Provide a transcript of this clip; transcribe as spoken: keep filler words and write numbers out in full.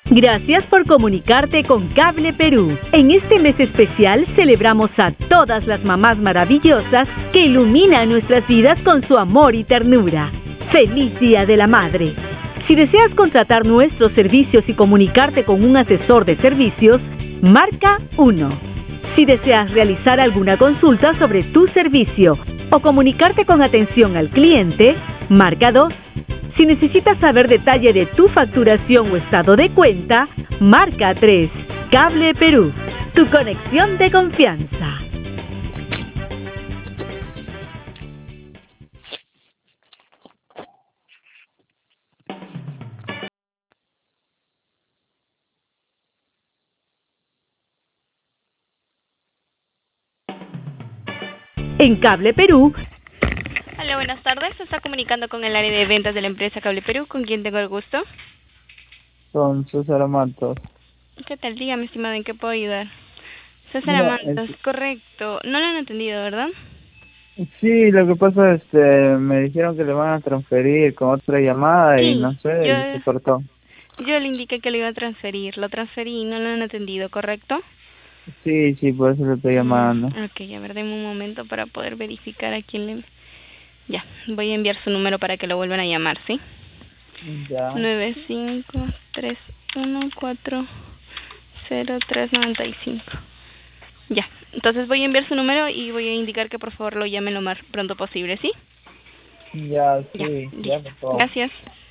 Gracias por comunicarte con Cable Perú. En este mes especial celebramos a todas las mamás maravillosas que iluminan nuestras vidas con su amor y ternura. ¡Feliz Día de la Madre! Si deseas contratar nuestros servicios y comunicarte con un asesor de servicios, marca uno. Si deseas realizar alguna consulta sobre tu servicio o comunicarte con atención al cliente, marca dos. Si necesitas saber detalle de tu facturación o estado de cuenta, marca tres. Cable Perú, tu conexión de confianza. En Cable Perú. Hola, buenas tardes. Se está comunicando con el área de ventas de la empresa Cable Perú. ¿Con quién tengo el gusto? Con César Amatos. ¿Qué tal? Dígame, estimado, ¿en qué puedo ayudar? César No, Amantos, es- correcto. No lo han entendido, ¿verdad? sí, lo que pasa es que me dijeron que le van a transferir con otra llamada y Sí, no sé, y se yo, cortó. yo le indiqué que lo iba a transferir. Lo transferí y no lo han entendido, ¿correcto? Sí, sí, por eso le estoy Mm, llamando. ok, a ver, deme un momento para poder verificar a quién le... Ya, voy a enviar su número para que lo vuelvan a llamar, ¿sí? Ya, nueve cinco tres uno cuatro cero tres nueve cinco. Ya, entonces voy a enviar su número y voy a indicar que por favor lo llame lo más pronto posible, ¿sí? ya, Ya, sí, ya, listo. por favor. Gracias.